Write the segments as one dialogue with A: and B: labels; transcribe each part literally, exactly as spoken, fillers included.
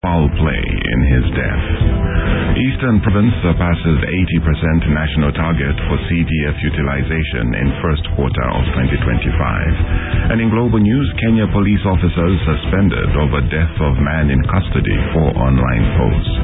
A: Foul play in his death. Eastern Province surpasses eighty percent national target for C D F utilization in first quarter of twenty twenty-five. And in global news, Kenya police officers suspended over death of man in custody for online post.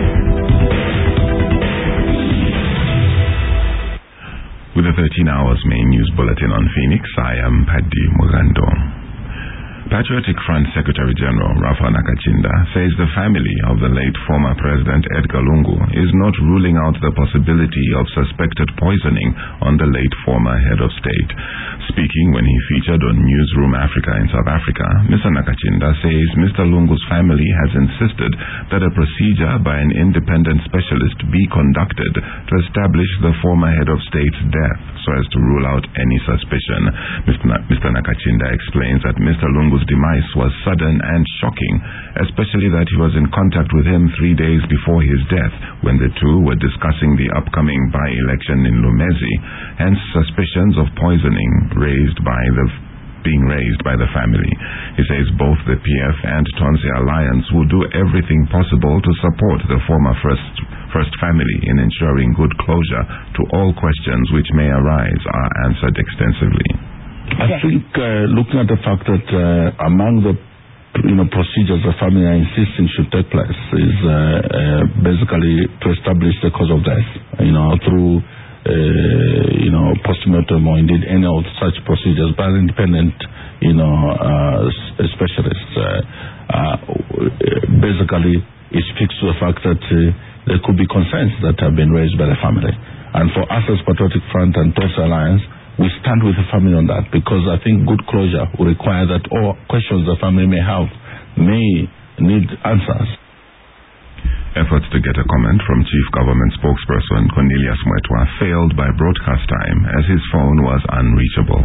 A: With the thirteen hours main news bulletin on Phoenix, I am Paddy Mugando. Patriotic Front Secretary General Rafa Nakachinda says the family of the late former President Edgar Lungu is not ruling out the possibility of suspected poisoning on the late former head of state. Speaking when he featured on Newsroom Africa in South Africa, Mister Nakachinda says Mister Lungu's family has insisted that a procedure by an independent specialist be conducted to establish the former head of state's death so as to rule out any suspicion. Mister Na- Mister Nakachinda explains that Mister Lungu's demise was sudden and shocking, especially that he was in contact with him three days before his death when the two were discussing the upcoming by-election in Lumezi, hence suspicions of poisoning raised by the being raised by the family. He says both the P F and Tonse Alliance will do everything possible to support the former first first family in ensuring good closure to all questions which may arise are answered extensively.
B: I think uh, looking at the fact that uh, among the you know procedures the family are insisting should take place is uh, uh, basically to establish the cause of death, you know, through uh, you know postmortem or indeed any of such procedures by independent you know uh, specialists. Uh, uh, basically, it speaks to the fact that uh, there could be concerns that have been raised by the family, and for us as Patriotic Front and Tonse Alliance, we stand with the family on that because I think good closure will require that all questions the family may have may need answers.
A: Efforts to get a comment from Chief Government Spokesperson Cornelius Mwetwa failed by broadcast time as his phone was unreachable.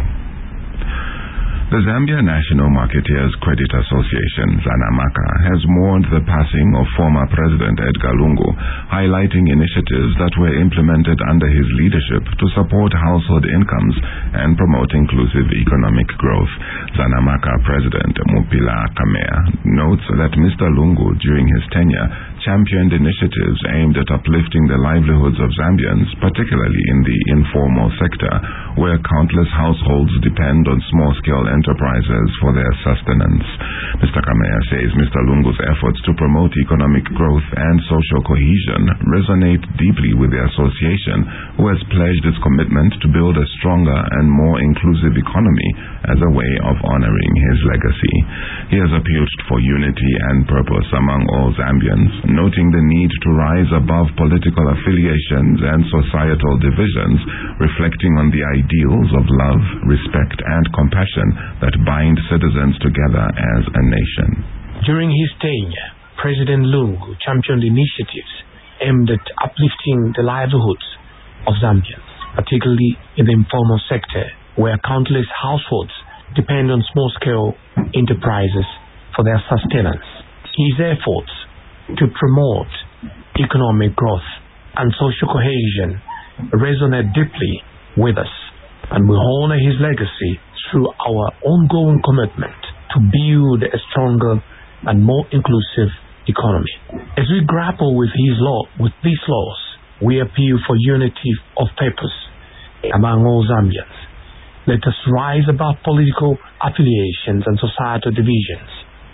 A: The Zambia National Marketeers Credit Association, ZANAMACA, has mourned the passing of former President Edgar Lungu, highlighting initiatives that were implemented under his leadership to support household incomes and promote inclusive economic growth. ZANAMACA President Mupila Kamea notes that Mister Lungu, during his tenure, championed initiatives aimed at uplifting the livelihoods of Zambians, particularly in the informal sector, where countless households depend on small-scale enterprises for their sustenance. Mister Kamea says Mister Lungu's efforts to promote economic growth and social cohesion resonate deeply with the association, who has pledged its commitment to build a stronger and more inclusive economy as a way of honoring his legacy. He has appealed for unity and purpose among all Zambians, noting the need to rise above political affiliations and societal divisions, reflecting on the ideals of love, respect, and compassion that bind citizens together as a nation.
C: During his tenure, President Lungu championed initiatives aimed at uplifting the livelihoods of Zambians, particularly in the informal sector, where countless households depend on small-scale enterprises for their sustenance. His efforts to promote economic growth and social cohesion resonate deeply with us, and we honor his legacy through our ongoing commitment to build a stronger and more inclusive economy. As we grapple with his law, with these laws, we appeal for unity of purpose among all Zambians. Let us rise above political affiliations and societal divisions.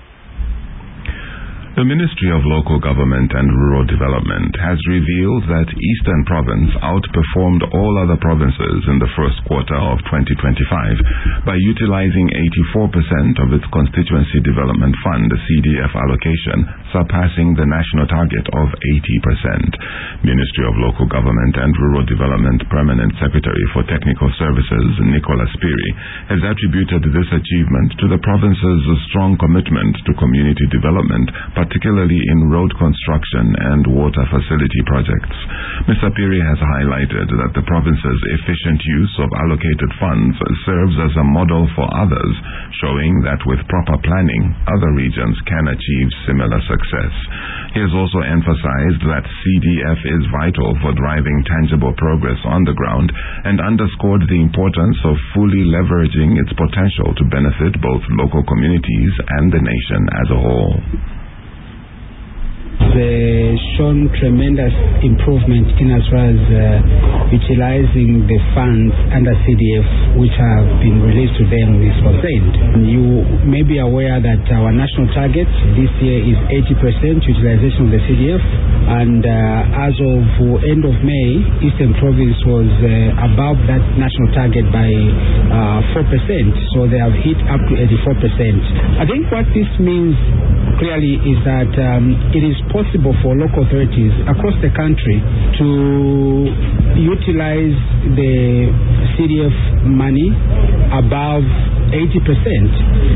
A: The Ministry of Local Government and Rural Development has revealed that Eastern Province outperformed all other provinces in the first quarter of twenty twenty-five by utilizing eighty-four percent of its Constituency Development Fund C D F allocation, surpassing the national target of eighty percent. Ministry of Local Government and Rural Development Permanent Secretary for Technical Services, Nicola Spiri, has attributed this achievement to the province's strong commitment to community development, particularly in road construction and water facility projects. Mister Piri has highlighted that the province's efficient use of allocated funds serves as a model for others, showing that with proper planning, other regions can achieve similar success. He has also emphasized that C D F is vital for driving tangible progress on the ground and underscored the importance of fully leveraging its potential to benefit both local communities and the nation as a whole.
D: uh, shown tremendous improvement in as far as uh, utilizing the funds under C D F which have been released to them is concerned. You may be aware that our national target this year is eighty percent utilization of the C D F, and uh, as of end of May, Eastern Province was uh, above that national target by uh, four percent, so they have hit up to eighty-four percent. I think what this means clearly is that um, it is possible for local authorities across the country to utilize the C D F money above eighty percent.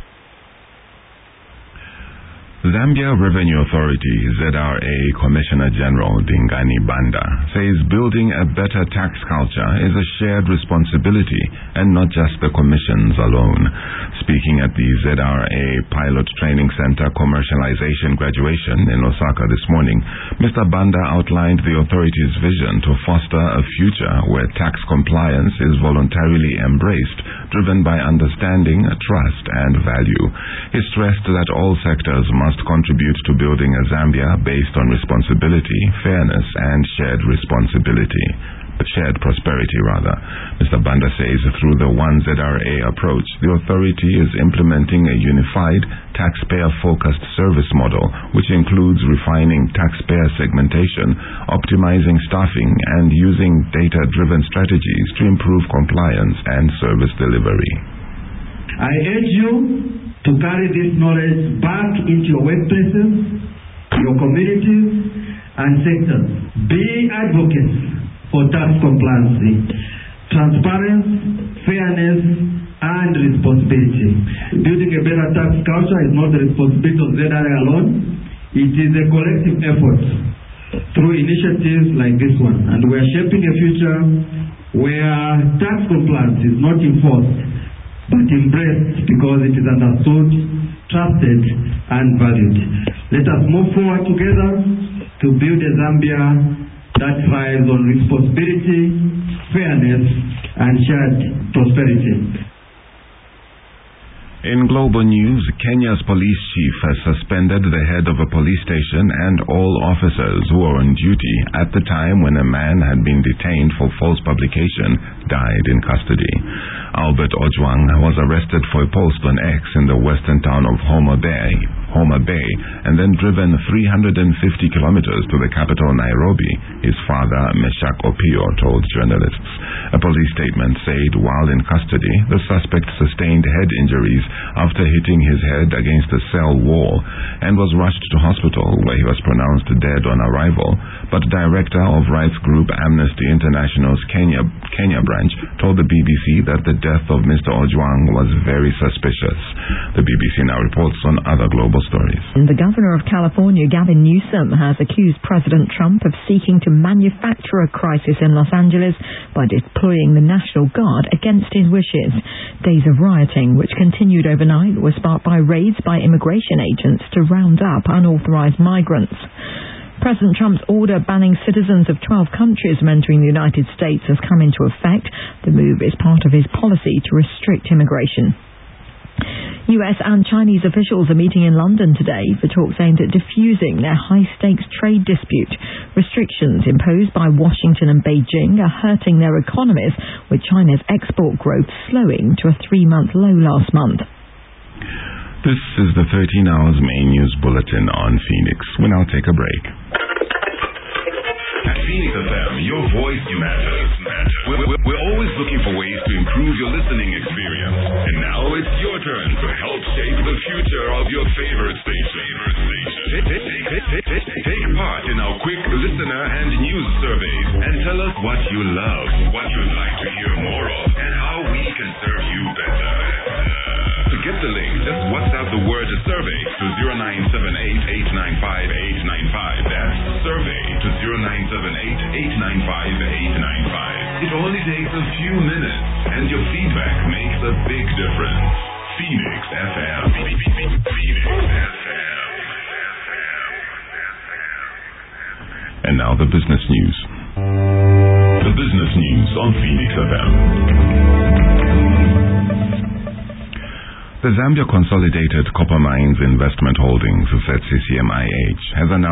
A: Zambia Revenue Authority Z R A Commissioner General Dingani Banda says building a better tax culture is a shared responsibility and not just the Commission's alone. Speaking at the Z R A Pilot Training Center Commercialization Graduation in Osaka this morning, Mister Banda outlined the authority's vision to foster a future where tax compliance is voluntarily embraced, driven by understanding, trust, and value. He stressed that all sectors must contribute to building a Zambia based on responsibility, fairness, and shared responsibility. Shared prosperity, rather. Mister Banda says through the One Z R A approach, the authority is implementing a unified, taxpayer-focused service model, which includes refining taxpayer segmentation, optimizing staffing, and using data-driven strategies to improve compliance and service delivery.
E: I urge you to carry this knowledge back into your workplaces, your communities, and sectors. Be advocates for tax compliance, transparency, fairness, and responsibility. Building a better tax culture is not the responsibility of Z R A alone. It is a collective effort through initiatives like this one. And we are shaping a future where tax compliance is not enforced, but embraced because it is understood, trusted, and valued. Let us move forward together to build a Zambia that thrives on responsibility, fairness, and shared prosperity.
A: In global news, Kenya's police chief has suspended the head of a police station and all officers who were on duty at the time when a man had been detained for false publication died in custody. Albert Ojwang was arrested for a post on X in the western town of Homa Bay, Homa Bay, and then driven three hundred fifty kilometers to the capital Nairobi, his father Meshak Opio told journalists. A police statement said while in custody, the suspect sustained head injuries after hitting his head against a cell wall and was rushed to hospital where he was pronounced dead on arrival, but director of rights group Amnesty International's Kenya, Kenya branch told the B B C that the death of Mister Ojwang was very suspicious. The B B C now reports on other global stories.
F: The governor of California, Gavin Newsom, has accused President Trump of seeking to manufacture a crisis in Los Angeles by deploying the National Guard against his wishes. Days of rioting, which continued overnight, were sparked by raids by immigration agents to round up unauthorized migrants. President Trump's order banning citizens of twelve countries from entering the United States has come into effect. The move is part of his policy to restrict immigration. U S and Chinese officials are meeting in London today for talks aimed at diffusing their high-stakes trade dispute. Restrictions imposed by Washington and Beijing are hurting their economies, with China's export growth slowing to a three-month low last month.
A: This is the thirteen hours main news bulletin on Phoenix. We'll now take a break.
G: At Phoenix F M, your voice matters. We're, we're, we're always looking for ways to improve your listening experience. And now it's your turn to help shape the future of your favorite station. Take, take, take, take, take part in our quick listener and news surveys and tell us what you love, what you'd like to hear more of, and how we can serve you better. To get the link, just WhatsApp the word survey to zero nine seven eight, eight nine five, eight nine five. That's survey to zero nine seven eight, eight nine five, eight nine five. It only takes a few minutes, and your feedback makes a big difference. Phoenix F M. Phoenix F M.
A: And now the business news.
G: The business news on Phoenix F M.
A: The Zambia Consolidated Copper Mines Investment Holdings, Z C C M I H, has announced